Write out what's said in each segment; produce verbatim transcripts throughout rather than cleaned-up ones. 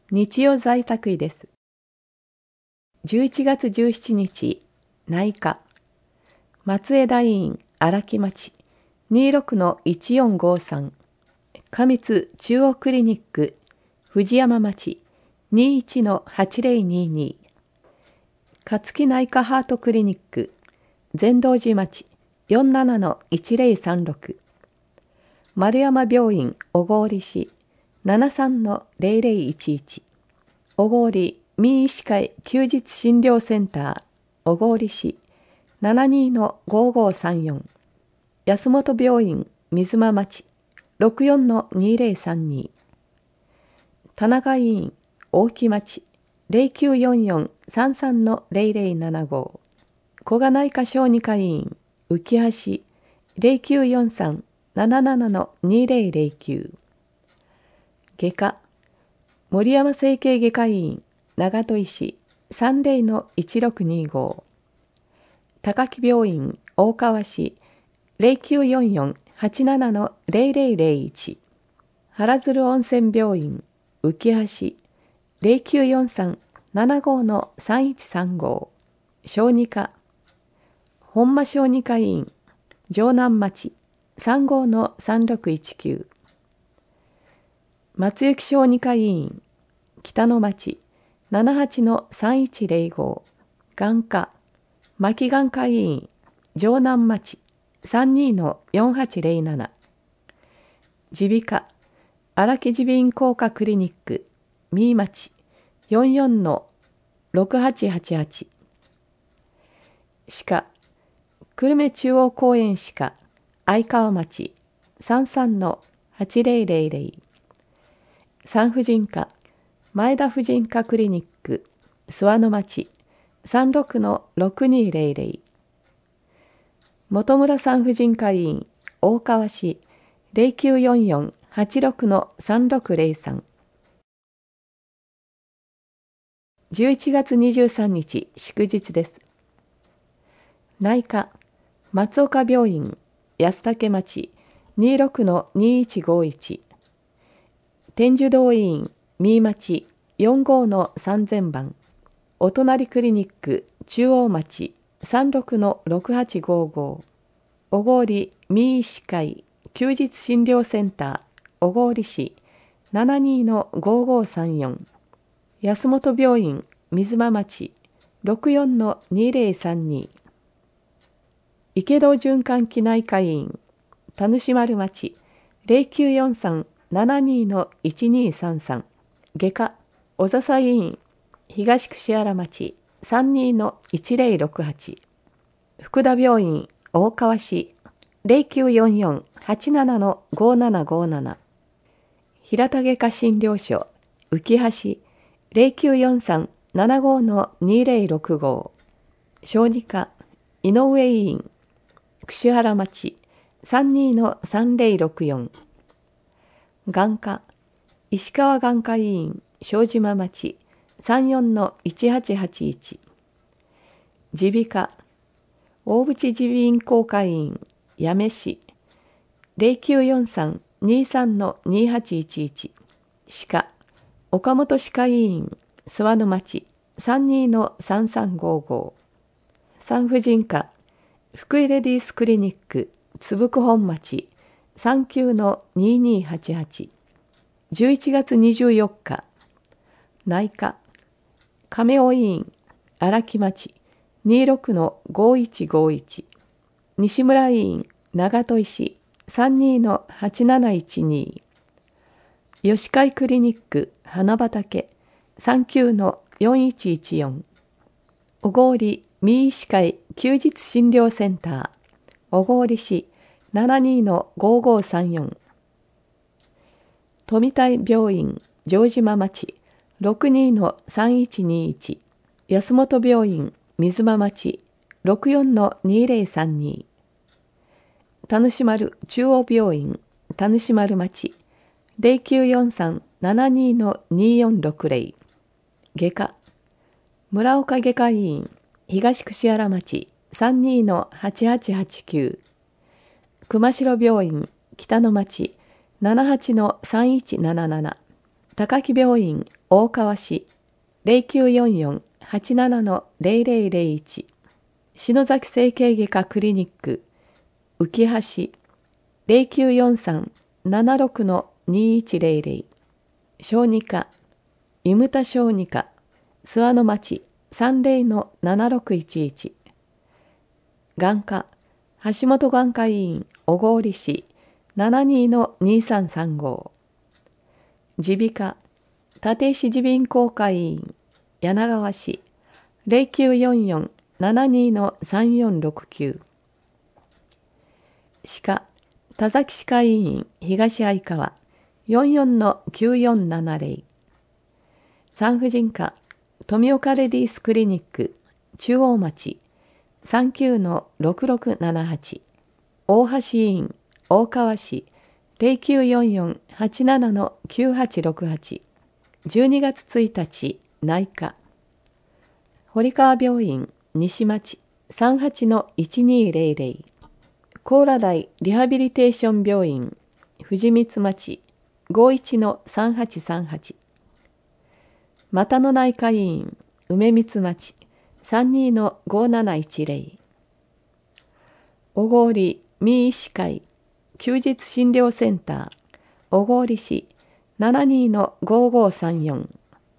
日曜在宅医です。じゅういちがつじゅうしちにち、内科、松枝医院荒木町 にじゅうろくのいちよんごさん、上津中央クリニック藤山町 にじゅういちのはちぜろにに、勝木内科ハートクリニック善道寺町 よんじゅうななのいちぜろさんろく、丸山病院小郡市 ななじゅうさんのぜろぜろいちいち、小郡民医師会休日診療センター小郡市 ななじゅうにのごごさんよん、安本病院水間町 ろくじゅうよんのにぜろさんに、田中医院大木町 ぜろきゅうよんよんさんさんのぜろぜろななご、古賀内科小児科医院浮橋 ぜろきゅうよんさんななななのにぜろぜろきゅう、外科森山整形外科医院長門医師 さんぜろのいちろくにご、高木病院大川市 ぜろきゅうよんよんはちななのぜろぜろぜろいち、原鶴温泉病院浮橋 ぜろきゅうよんさんななごのさんいちさんご、小児科本間小児科医院城南町 さんごのさんろくいちきゅう、松雪小児科医院北野町 ななはちのさんいちぜろご、眼科牧眼科医院城南町 さんじゅうにのよんはちぜろなな、耳鼻科荒木耳鼻咽喉科クリニック三井町 よんじゅうよんのろくはちはちはち、歯科久留米中央公園歯科相川町 さんじゅうさんのはちぜろぜろぜろ、産婦人科前田婦人科クリニック諏訪野町 さんじゅうろくのろくにぜろぜろ、本村産婦人科医院大川市 ぜろきゅうよんよんはちろくのさんろくぜろさん、じゅういちがつにじゅうさんにち祝日です。内科松岡病院安武町 にじゅうろくのにいちごいち、天寿堂医院三井町 よんじゅうごのさんぜんばん、お隣クリニック中央町 さんじゅうろくのろくはちごご、小郡民医師会休日診療センター小郡市 ななじゅうにのごごさんよん、安本病院水間町 ろくじゅうよんのにぜろさんに、池戸循環器内科医院田主丸町 ぜろきゅうよんさんななにのいちにさんさん、外科小笹医院東串原町 さんじゅうにのいちぜろろくはち、福田病院大川市 ぜろきゅうよんよんはちななのごななごなな、平田外科診療所浮橋 ぜろきゅうよんさんななごのにぜろろくご、小児科井上医院串原町 さんじゅうにのさんぜろろくよん、眼科石川眼科医院正島町 さんじゅうよんのいちはちはちいち、耳鼻科大淵耳鼻咽喉科医院八女市 ぜろきゅうよんさんにさんのにはちいちいち、歯科岡本歯科医院諏訪野町 さんじゅうにのさんさんごご、産婦人科福井レディースクリニック津久本町 さんきゅうのににはちはち、じゅういちがつにじゅうよっか内科亀尾医院荒木町 にじゅうろくのごいちごいち、西村医院長門医師 さんじゅうにのはちなないちに、吉海クリニック花畑 さんきゅうのよんいちいちよん、小郡民医師会休日診療センター小郡市 ななじゅうにのごごさんよん、富田病院城島町 ろくじゅうにのさんいちにいち、安本病院水間町 ろくじゅうよんのにぜろさんに、田主丸中央病院田主丸町 ぜろきゅうよんさんななにのによんろくぜろ、外科村岡外科医院東串原町 さんじゅうにのはちはちはちきゅう、熊代病院北野町 ななはちのさんいちなななな、 高木病院大川市 ゼロきゅうよんよん はちなな ゼロゼロゼロいち 篠崎整形外科クリニック浮橋 ゼロきゅうよんさん ななろく にいちゼロゼロ 小児科伊牟田小児科諏訪の町 さんゼロのななろくいちいち 眼科橋本眼科医院小郡市 ななにのにさんさんご 耳鼻科立石耳鼻咽喉科医院柳川市 ゼロきゅうよんよん ななにのさんよんろくきゅう 歯科田崎歯科医院東相川 よんよんのきゅうよんななゼロ 産婦人科富岡レディースクリニック中央町 さんきゅうのろくろくななはち 大橋医院大川市 ゼロきゅうよんよん はちななのきゅうはちろくはち じゅうにがつついたち内科堀川病院西町 さんはちのいちにゼロゼロ 高麗台リハビリテーション病院藤光町 ごいちのさんはちさんはち 又野内科医院梅光町 さんにのごなないちゼロ 小郡三医師会休日診療センター小郡市 ななにのごごさんよん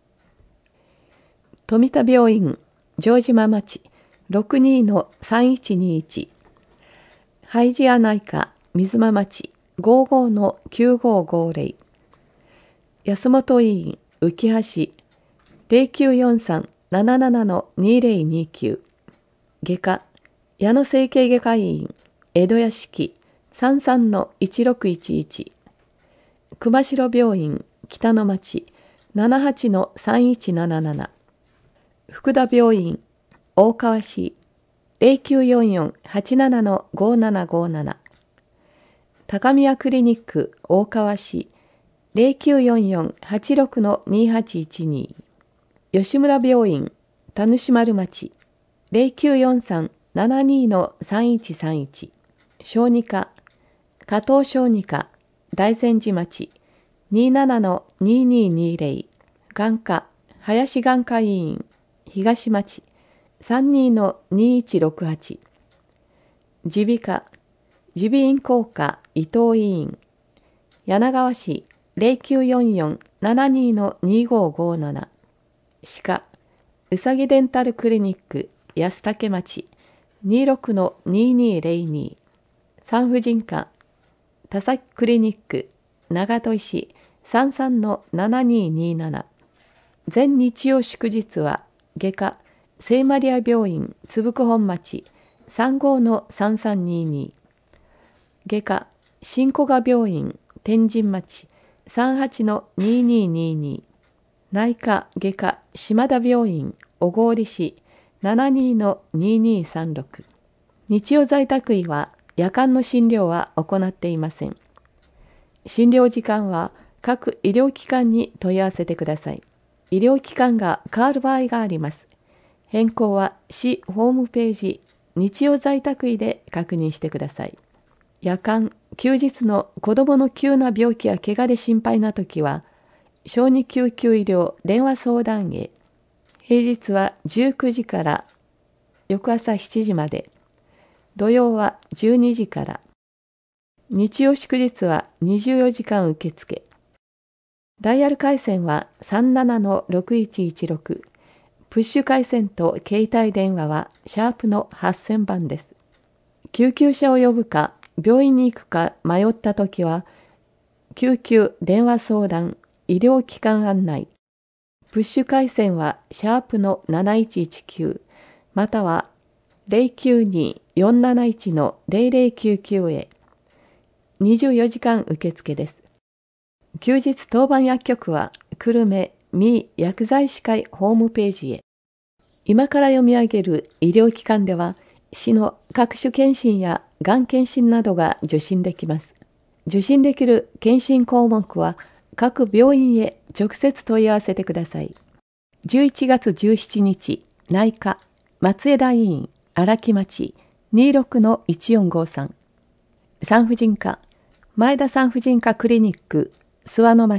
富田病院城島町 ろくにのさんいちにいち ハイジア内科水間町 ごごのきゅうごごゼロ 安本医院浮橋 ゼロきゅうよんさん ななななのにゼロにきゅう 外科矢野整形外科医院江戸屋敷 さんさんのいちろくいちいち 熊代病院北の町 ななはちのさんいちななな 福田病院大川市 ゼロきゅうよんよん はちななのごななごなな 高宮クリニック大川市 ゼロきゅうよんよん はちろくのにはちいちに 吉村病院田主丸町 ゼロきゅうよんさん ななにのさんいちさんいち 小児科加藤小児科大善寺町 にななのにににゼロ 眼科林眼科医院東町 さんにのにいちろくはち 耳鼻科耳鼻咽喉科伊藤医院柳川市 ゼロきゅうよんよん ななにのにごごなな 歯科うさぎデンタルクリニック安武町 にろくのににゼロに 産婦人科田崎クリニック長門市 さんさんのななにになな 全日曜祝日は外科聖マリア病院津久本町 さんごのさんさんにに 外科新古賀病院天神町 さんはちのにににに 内科外科島田病院小郡市 ななにのににさんろく 日曜在宅医は夜間の診療は行っていません。診療時間は各医療機関に問い合わせてください。医療機関が変わる場合があります。変更は市ホームページ日曜在宅医で確認してください。夜間、休日の子どもの急な病気や怪我で心配なときは、小児救急医療電話相談へ。平日はじゅうくじから翌朝しちじまで。土曜はじゅうにじから。日曜祝日はにじゅうよじかん受付。ダイヤル回線は さんななのろくいちいちろく。プッシュ回線と携帯電話はシャープのはっせんばんです。救急車を呼ぶか病院に行くか迷ったときは、救急電話相談、医療機関案内。プッシュ回線はシャープのなないちいちきゅうまたはゼロきゅうに よんなないちのゼロゼロきゅうきゅうへ。にじゅうよじかん受付です。休日当番薬局は久留米三薬剤師会ホームページへ。今から読み上げる医療機関では市の各種検診やがん検診などが受診できます。受診できる検診項目は各病院へ直接問い合わせてください。じゅういちがつじゅうしちにち内科松枝医院荒木町 にろくのいちよんごさん。産婦人科前田産婦人科クリニック諏訪の町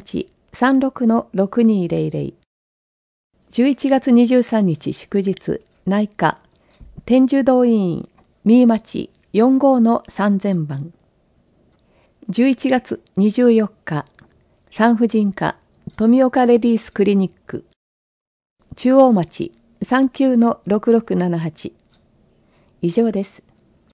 さんろくのろくにーぜろぜろ。じゅういちがつにじゅうさんにち祝日、内科、天寿堂医院、三井町よんごうのさんぜんばん。じゅういちがつにじゅうよっか、産婦人科、富岡レディースクリニック、中央町さんきゅうのろくろくななはち。以上です。